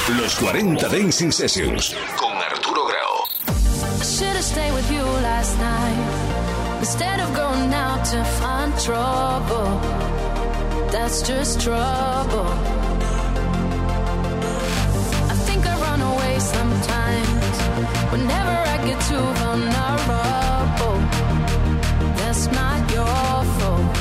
Los 40 Dancing Sessions con Arturo Grau. Should've stayed with you last night instead of going out to find trouble. That's just trouble. I think I run away sometimes whenever I get too vulnerable. That's not your fault.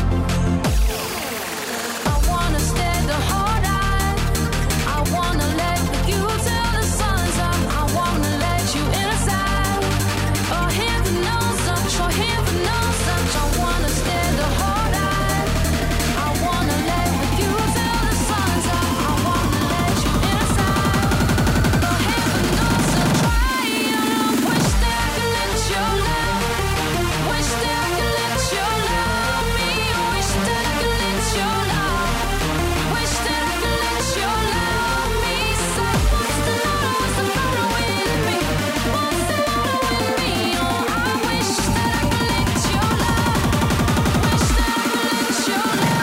I wanna stay the whole night. I wanna let you till the sun's up. I wanna let you inside. Oh, heaven knows such, oh, heaven knows such. I wanna stay the whole night. I wanna let you till the sun's up. I wanna let you inside. Oh, heaven knows such. I wish that I could let you love. Wish that I could let you love me. Wish that I could let you love. Wish that I could let you love me. So what's the matter with me? What's the matter with me? Oh, I wish that I could let you love. Wish that I could let you love.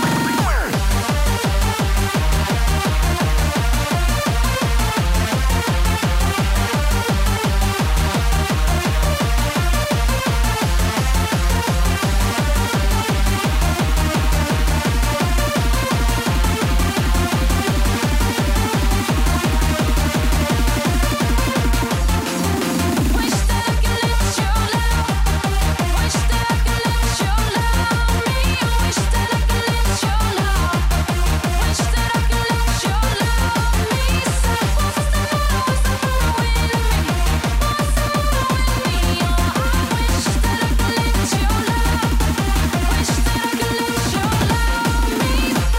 Wish that I could let you love. Wish that I could let you love me. Wish that I could let you love. Wish that I could let you love me. So what's the matter with me? What's the matter with me? Oh, I wish that I could let you love. Wish that I could let you love me.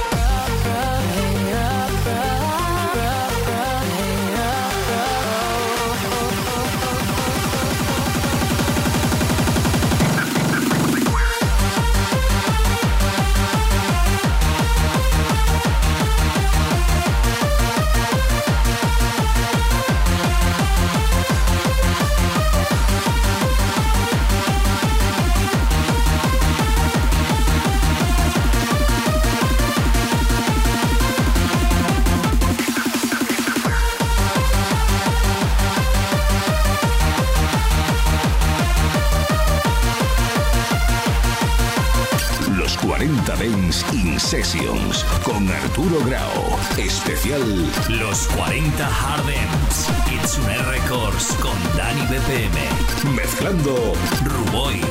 Los 40 Dancing Sessions con Arturo Grau. Especial Los 40 Hard Dance. Kitsune Records con Dani BPM. mezclando Ruboy.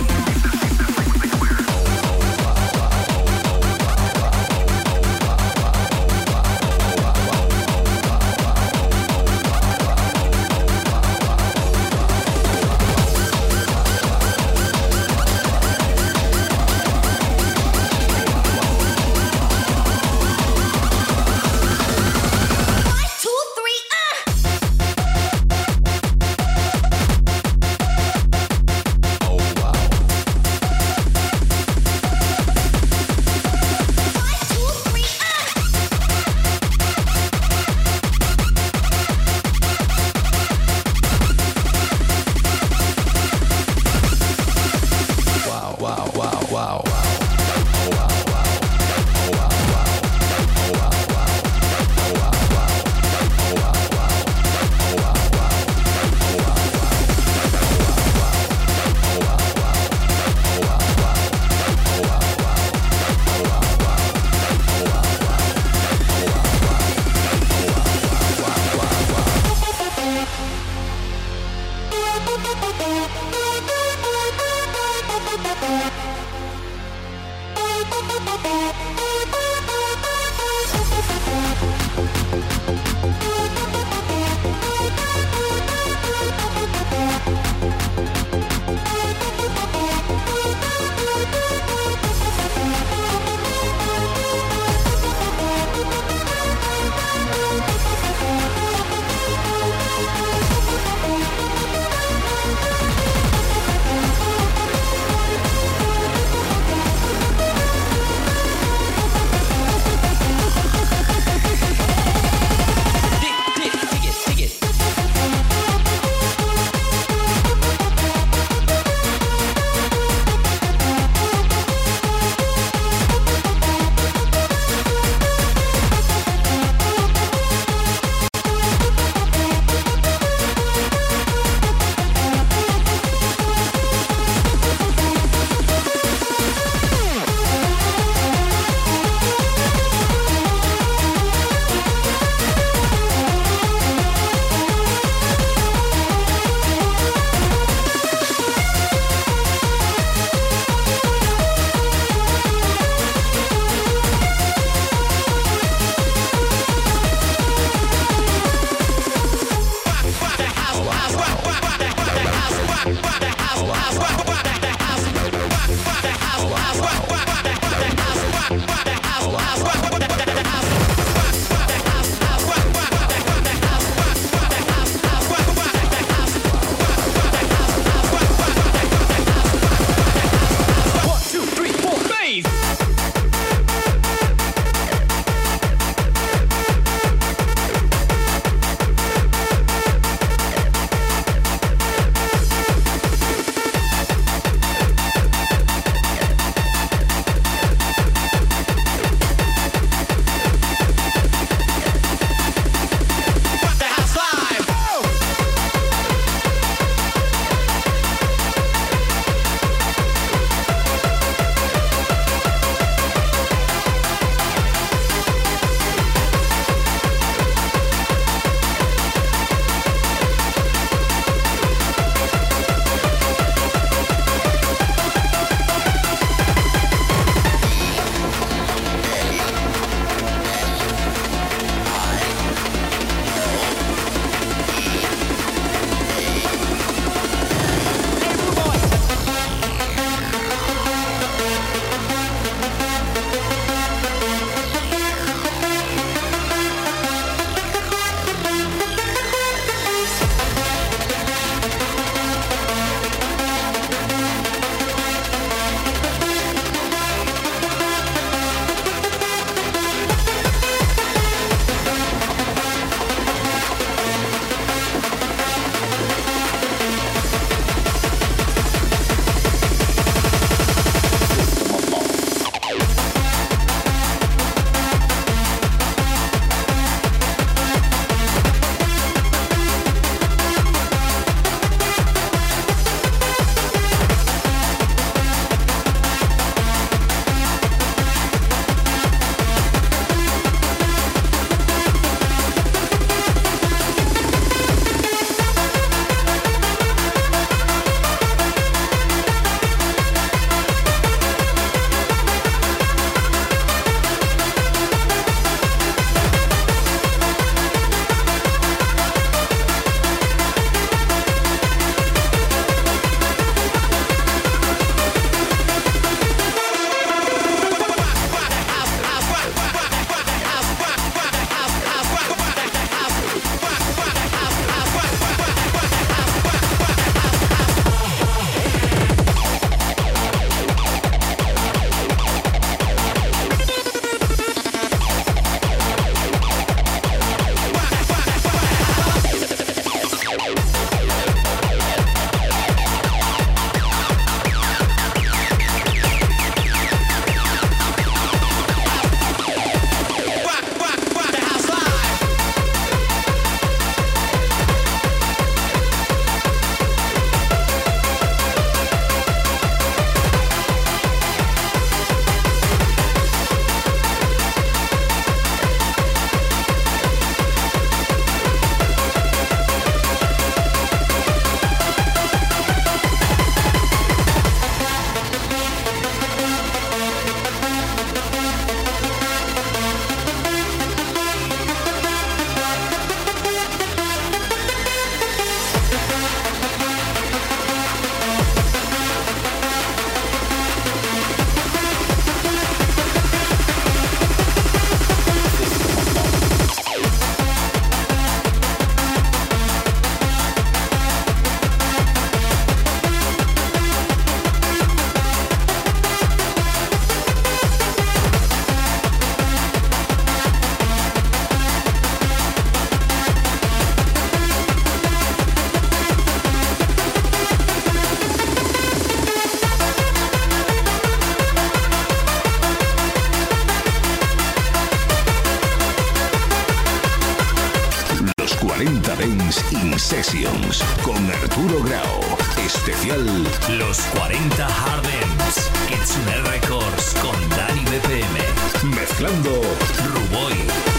40 Dance in Sessions con Arturo Grau. Especial Los 40 Hard Dance. Kitsune Records con Dani BPM. mezclando Ruboy.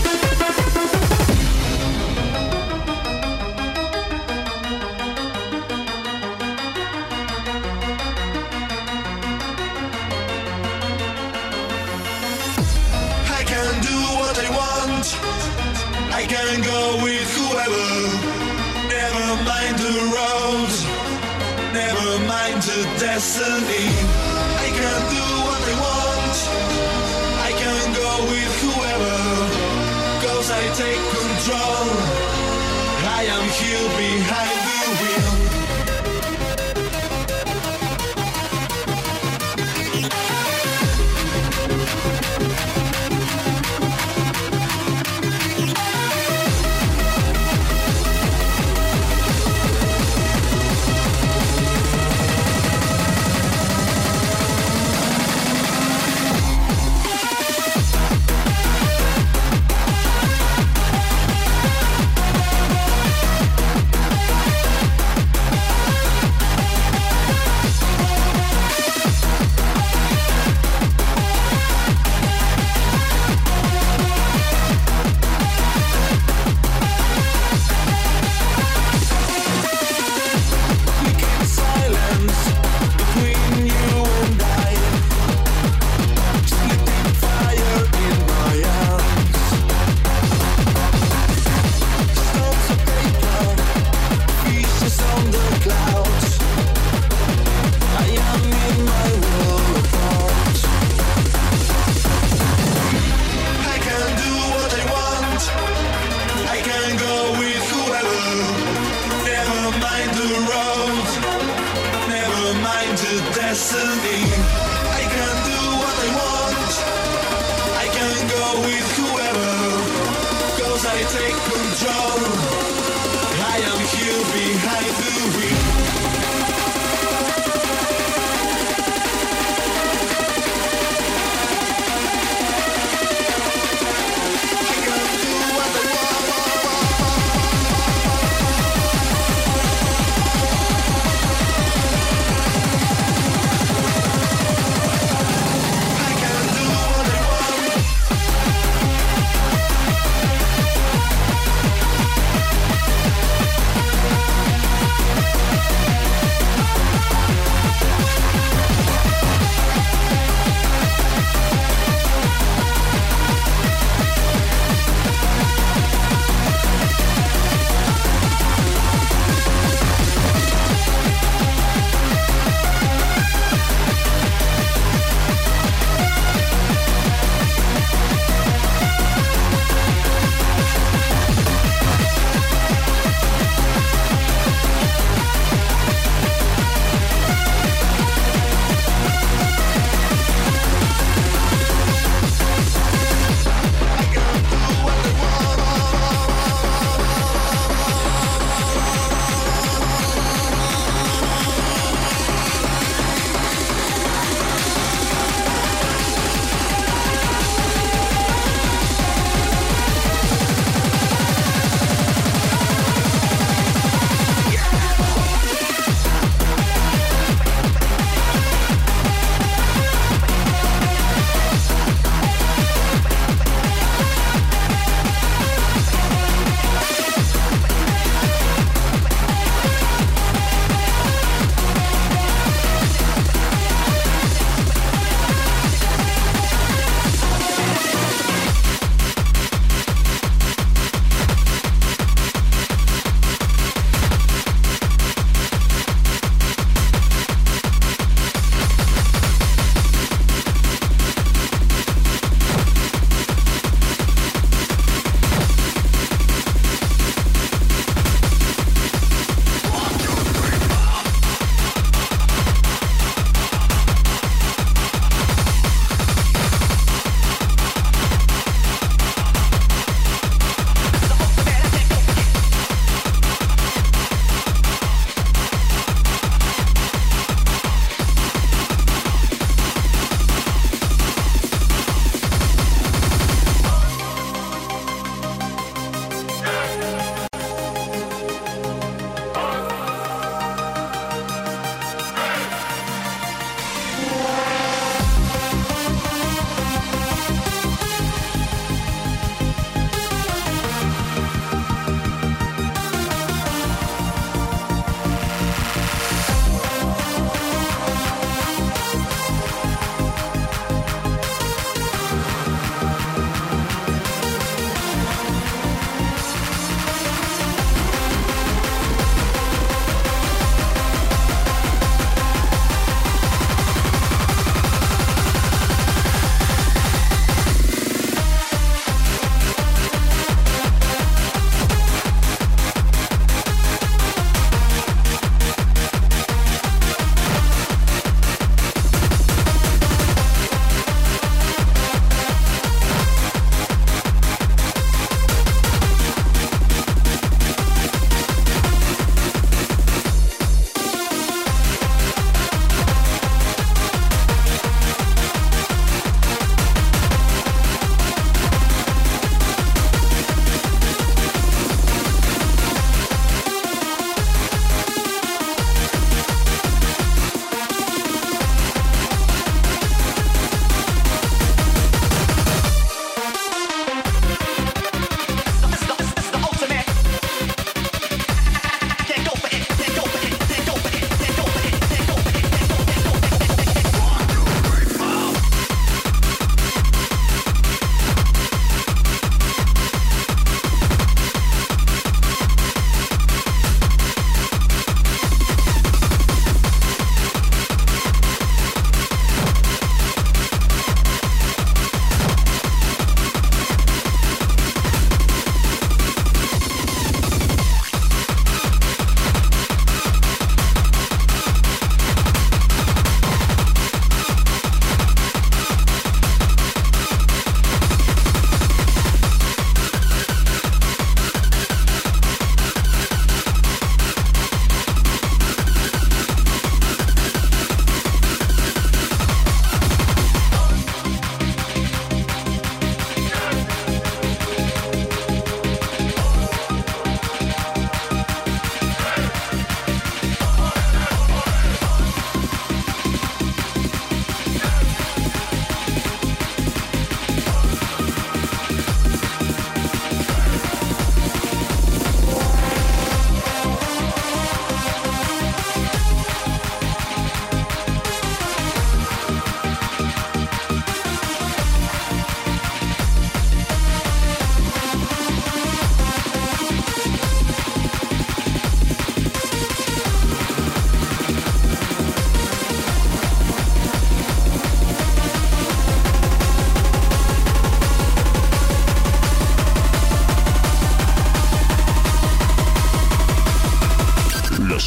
I can go with whoever. Never mind the road, never mind the destiny. I can do what I want. I can go with whoever, 'cause I take control. I am here behind the wheel.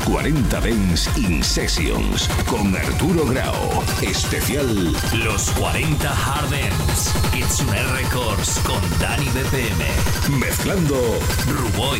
40 Dance in Sessions con Arturo Grau. Especial Los 40 Hard Dance. Kitsune Records con Dani BPM. Mezclando Ruboy.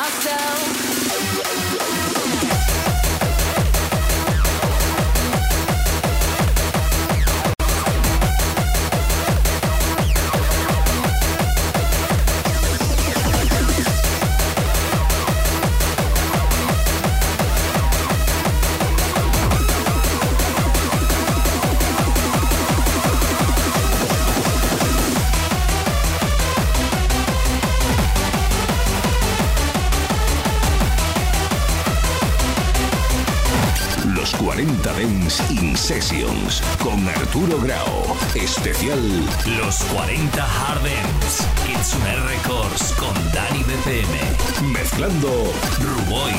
In Sessions con Arturo Grau. Especial Los 40 Hard Dance. Kitsune Records con Dani BPM. Mezclando Ruboy.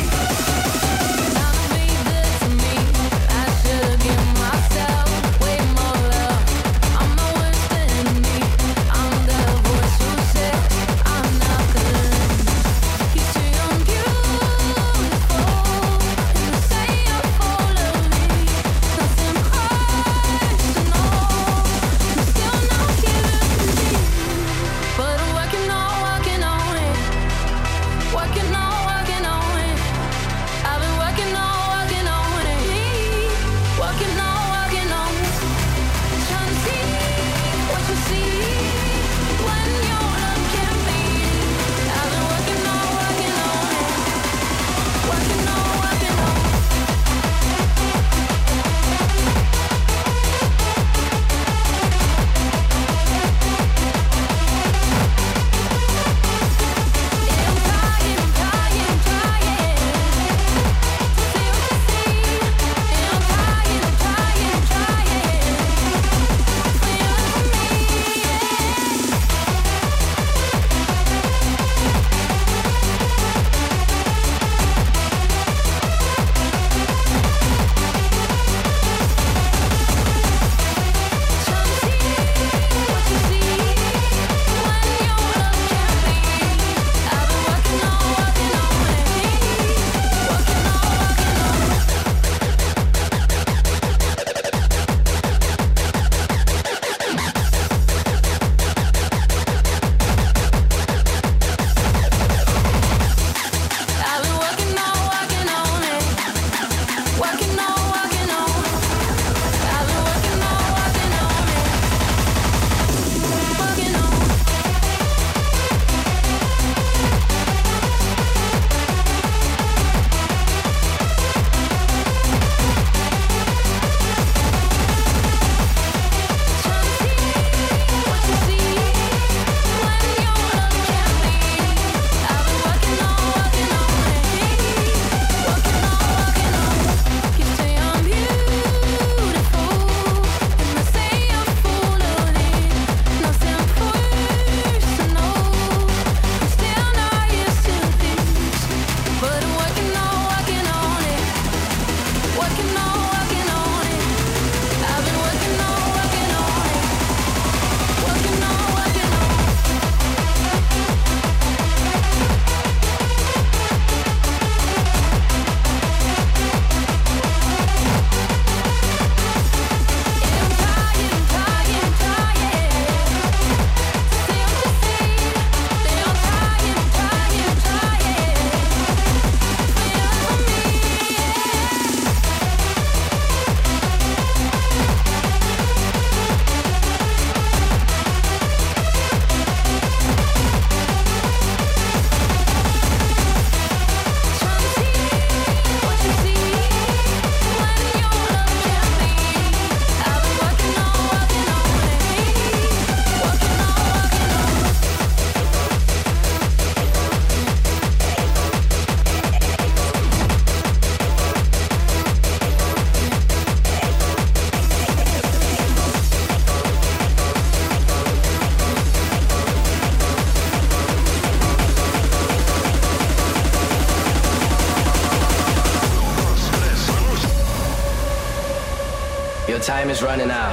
Your time is running out.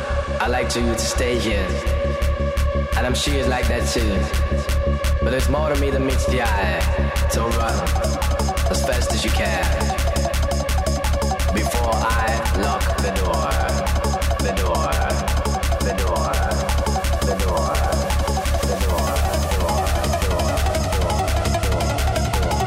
I like you to stay here. And I'm sure you'd like that too. But there's more to me than meets the eye. So run as fast as you can before I lock the door. The door. The door. The door. The door. The door. The door. The door.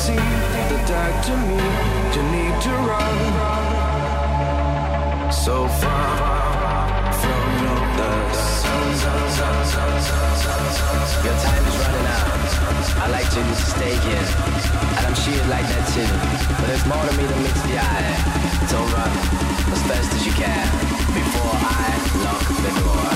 see the dark to me. You need to run so far from the sun. Your time is running out. I like you to stay here, and I'm sure you'd like that too. But there's more to me than meets the eye. So run as fast as you can before I lock the door.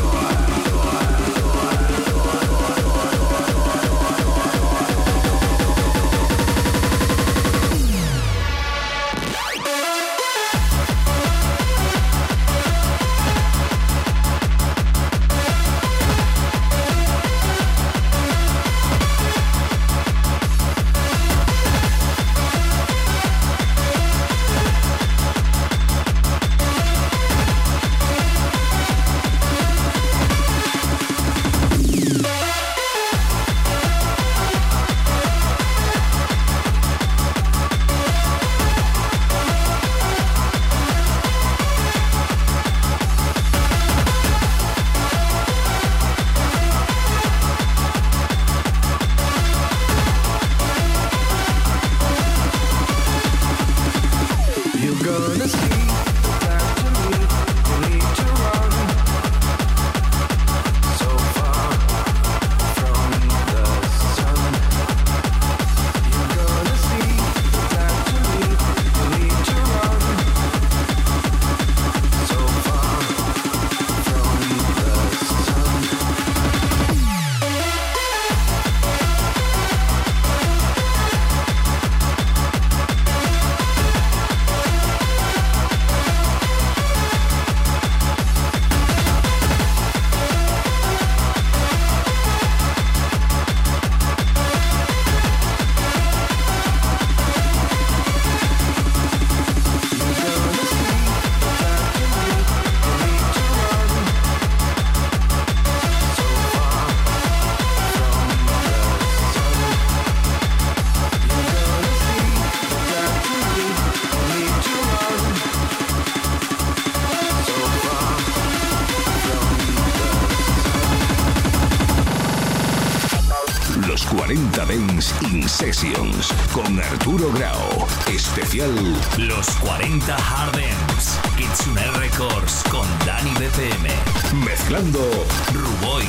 In Sessions con Arturo Grau. Especial Los 40 Hard Dance. Kitsune Records con Dani BPM. Mezclando Ruboy.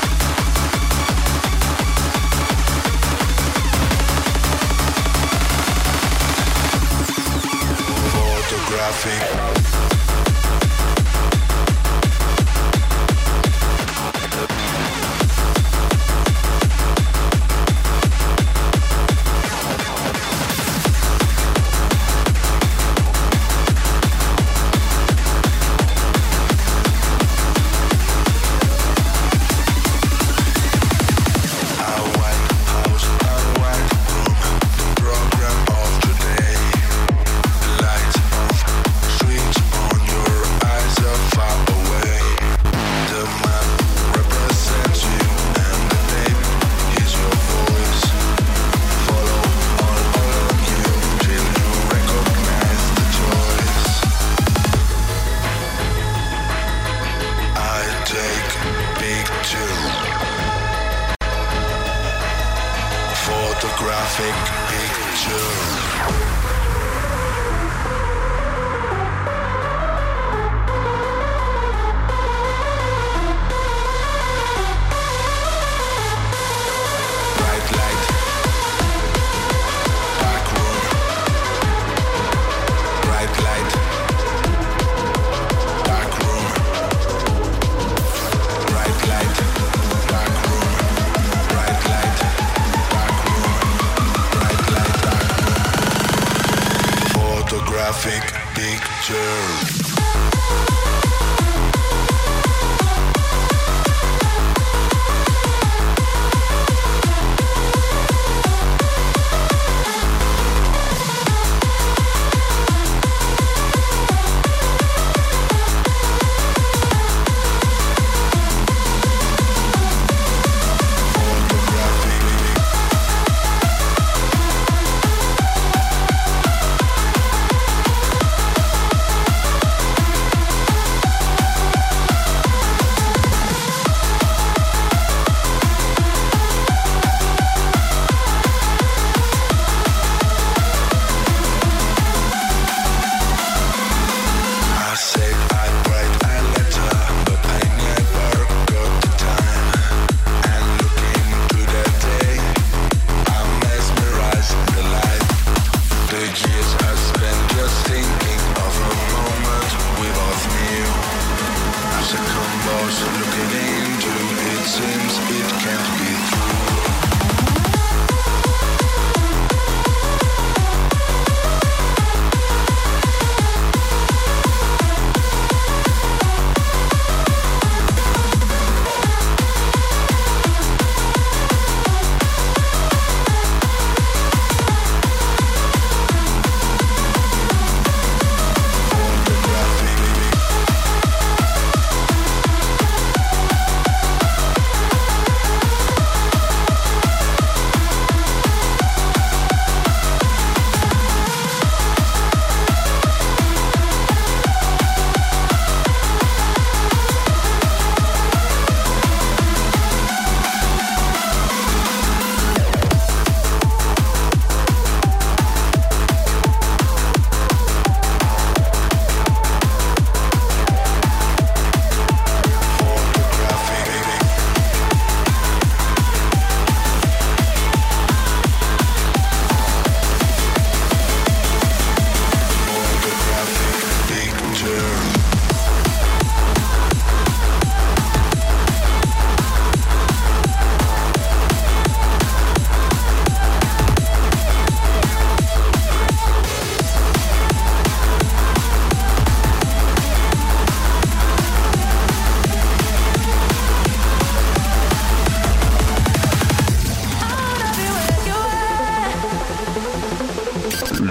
Photographic.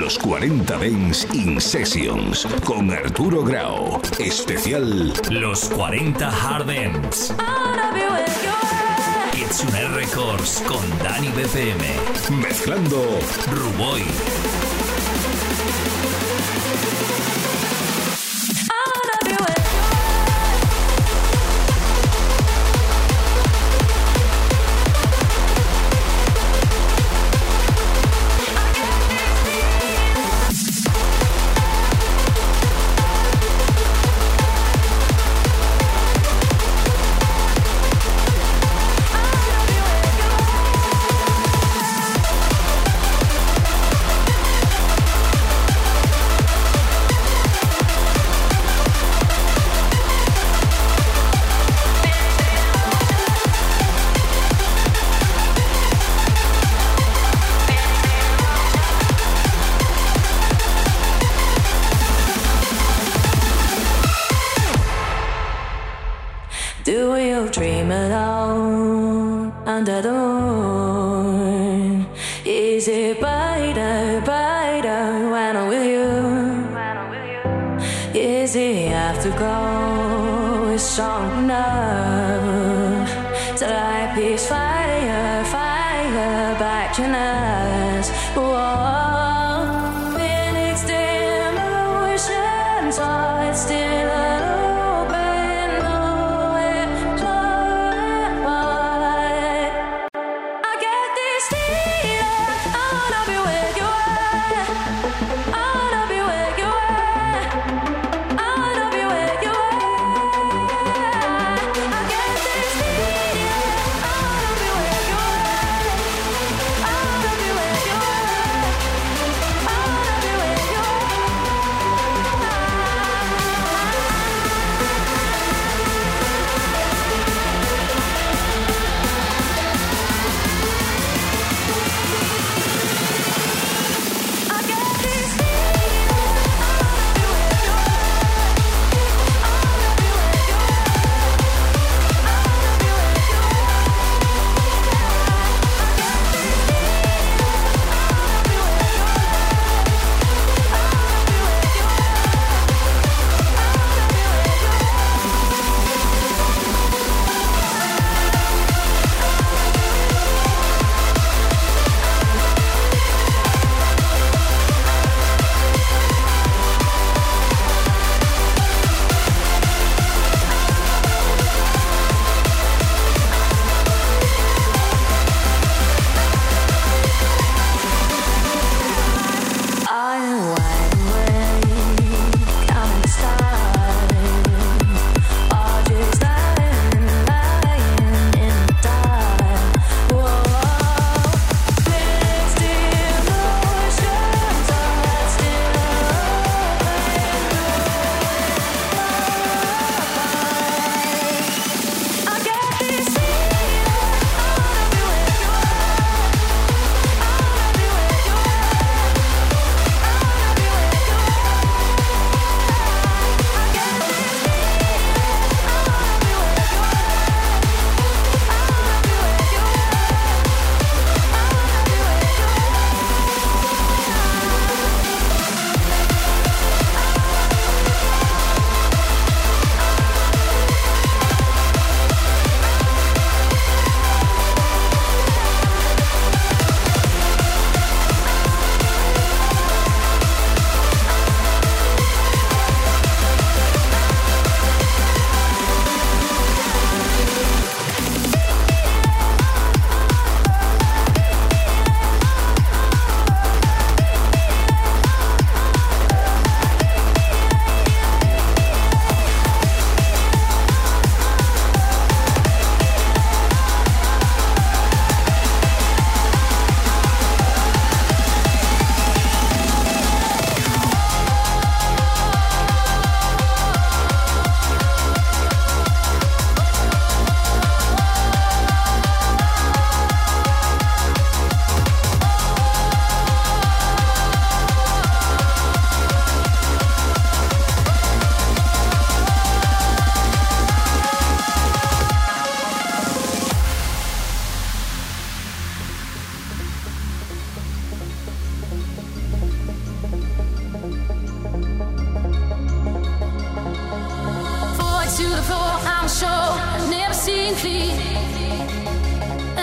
Los 40 Dance in Sessions con Arturo Grau. Especial Los 40 Hard Dance. Kitsune Records con Dani BPM. Mezclando Ruboy. Do you dream alone under the moon? Is it brighter, brighter when I'm with you? Is the afterglow strong enough to light this fire, fire back in us? Whoa, Phoenix dim oceans, so it's still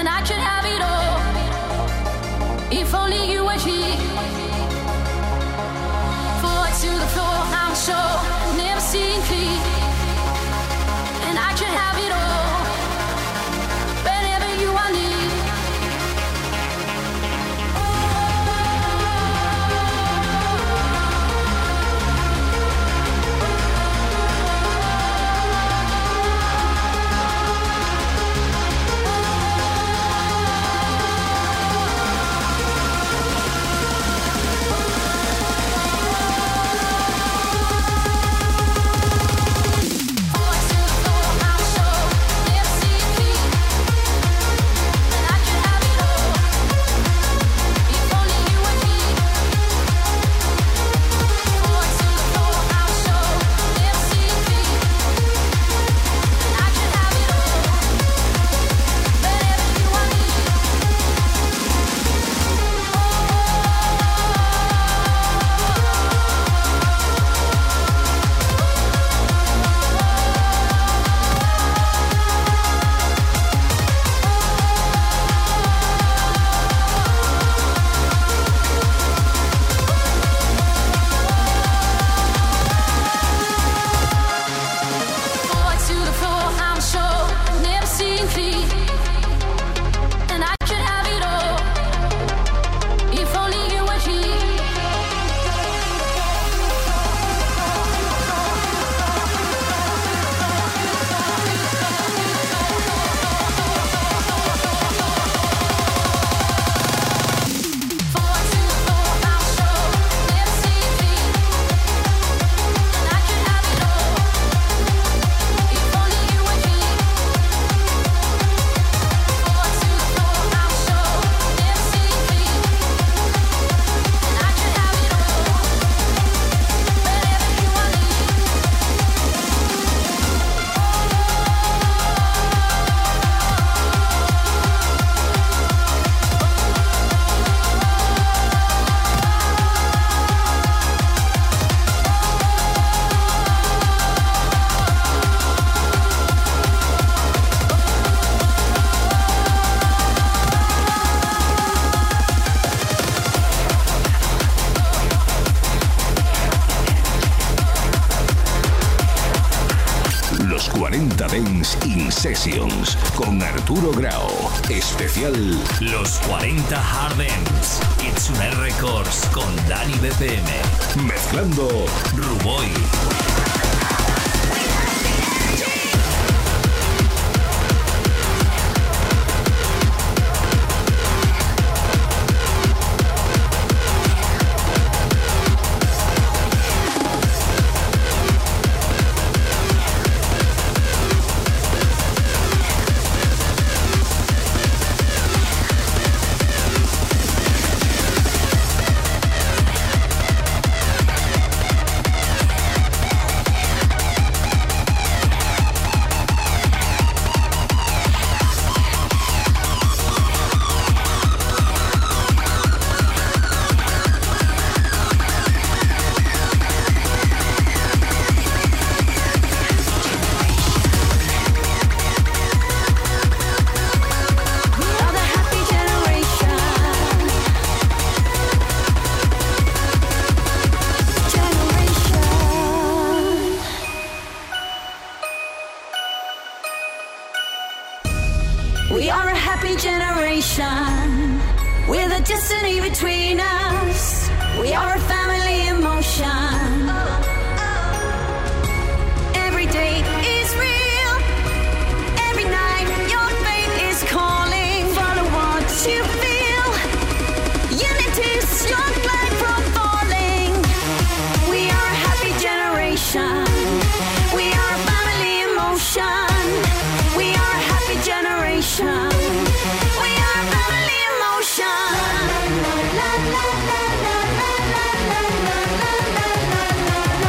and I could have it all. If only you were here. Forward to the floor, I'm sure, never seeing clear. And I could have it all, whenever you are near. Dance in Sessions con Arturo Grau. Especial Los 40 Hard Dance. Kitsune Records con Dani BPM. Mezclando Ruboy. We are a happy generation with a destiny between us. We are a family in motion. Every day is real. Every night your fate is calling. Follow what you feel. Unity is your light from falling. We are a happy generation. We are a family in motion. We are a happy generation. We are a family in motion. La, la, la, la, la, la, la, la, la, la, la.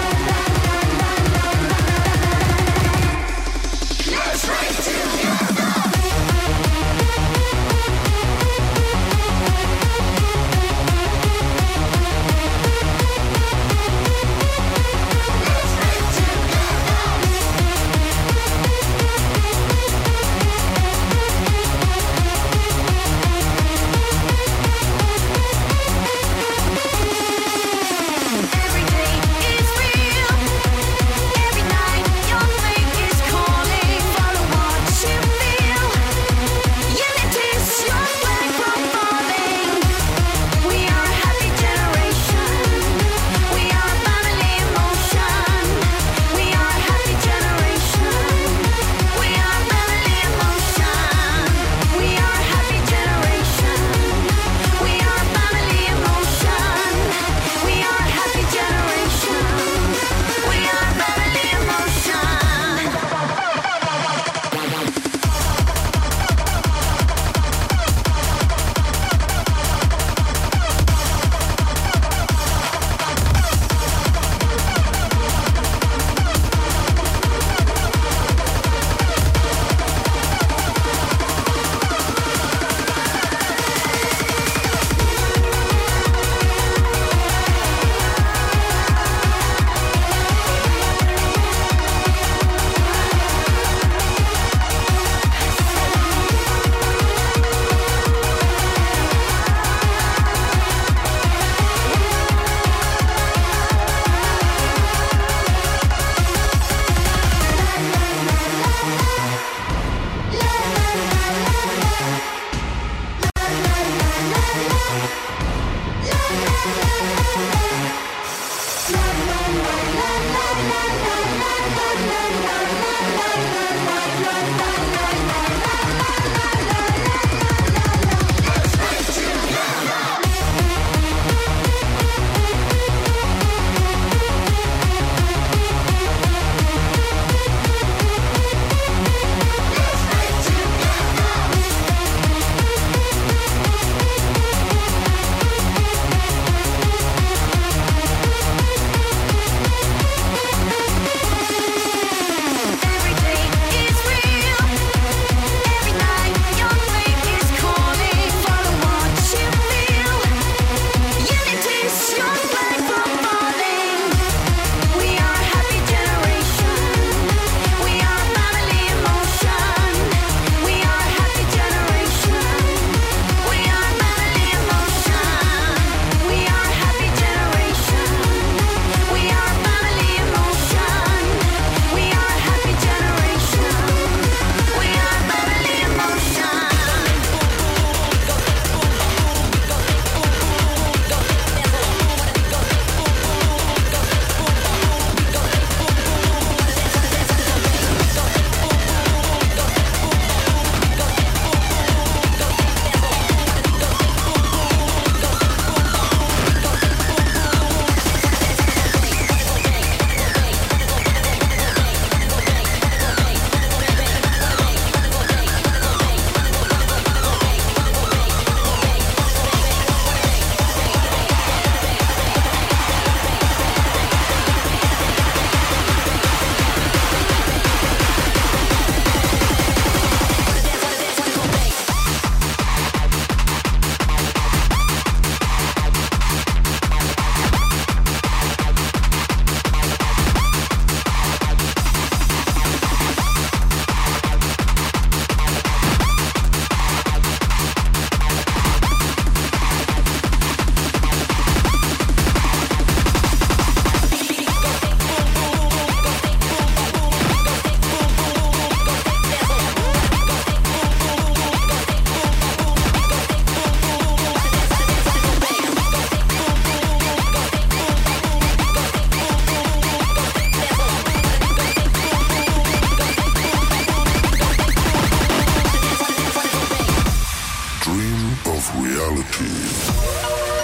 dream of reality.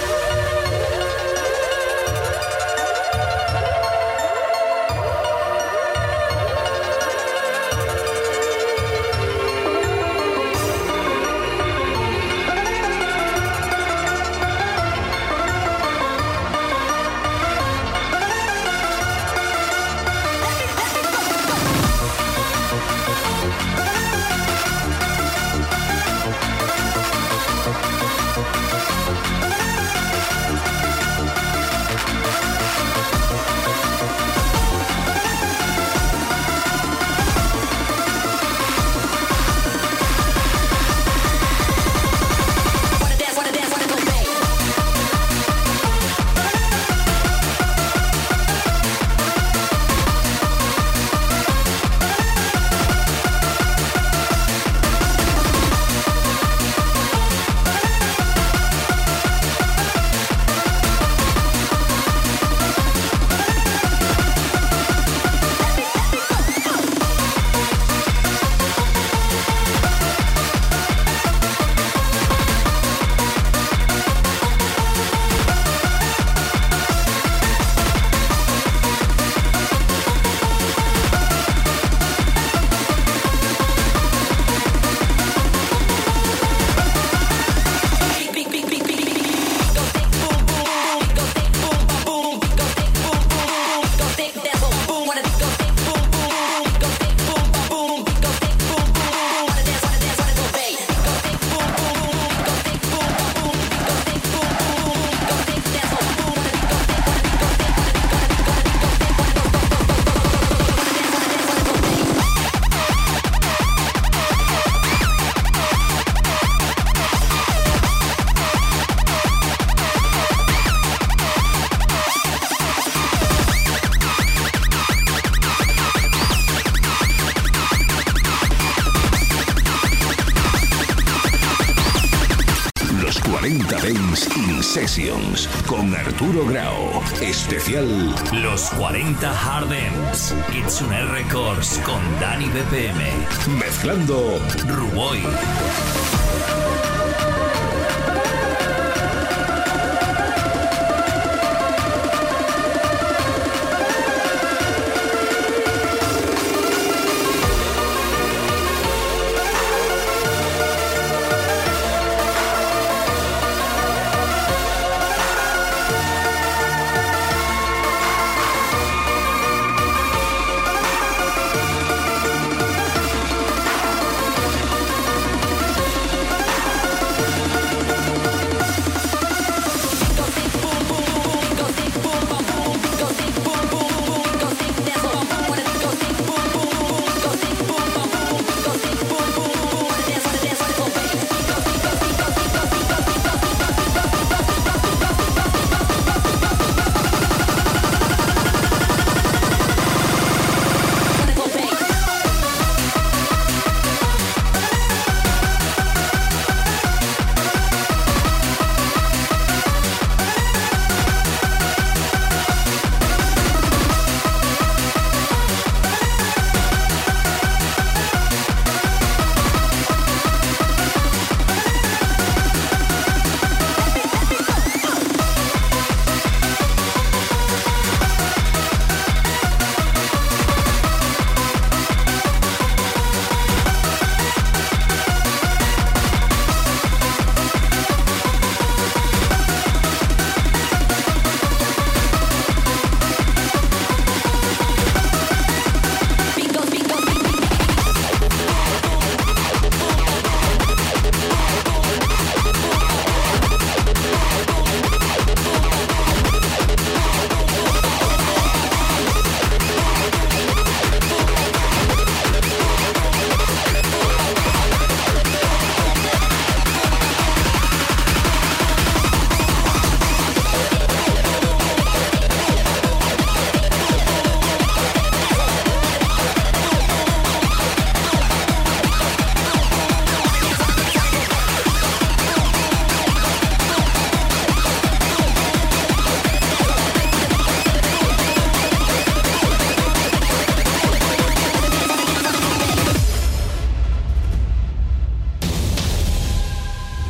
In Sessions con Arturo Grau. Especial Los 40 Hard Dance. Kitsune Records con Dani BPM. Mezclando Ruboy.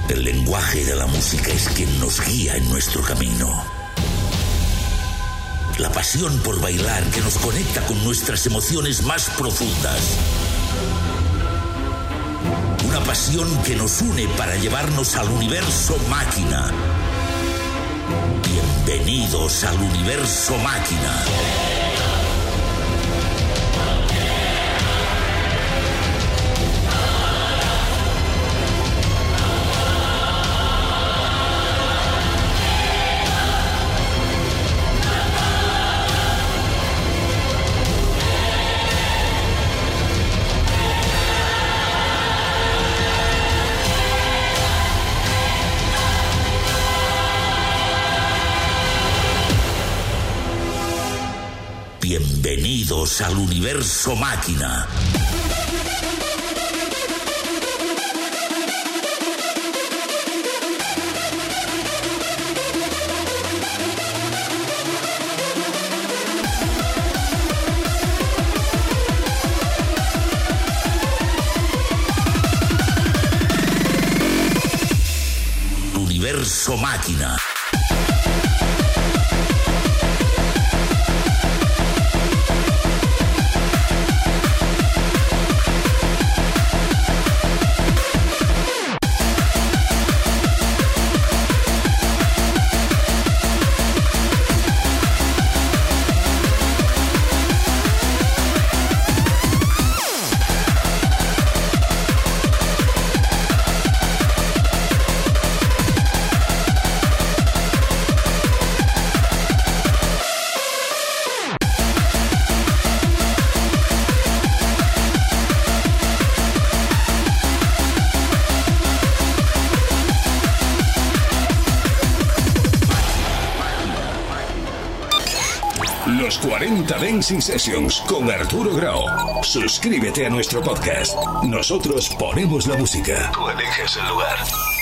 El lenguaje de la música es quien nos guía en nuestro camino. La pasión por bailar que nos conecta con nuestras emociones más profundas. Una pasión que nos une para llevarnos al universo máquina. Bienvenidos al universo máquina. Bienvenidos al universo máquina. Universo máquina. Los 40 Dancing Sessions con Arturo Grau. Suscríbete a nuestro podcast. Nosotros ponemos la música. Tú eliges el lugar.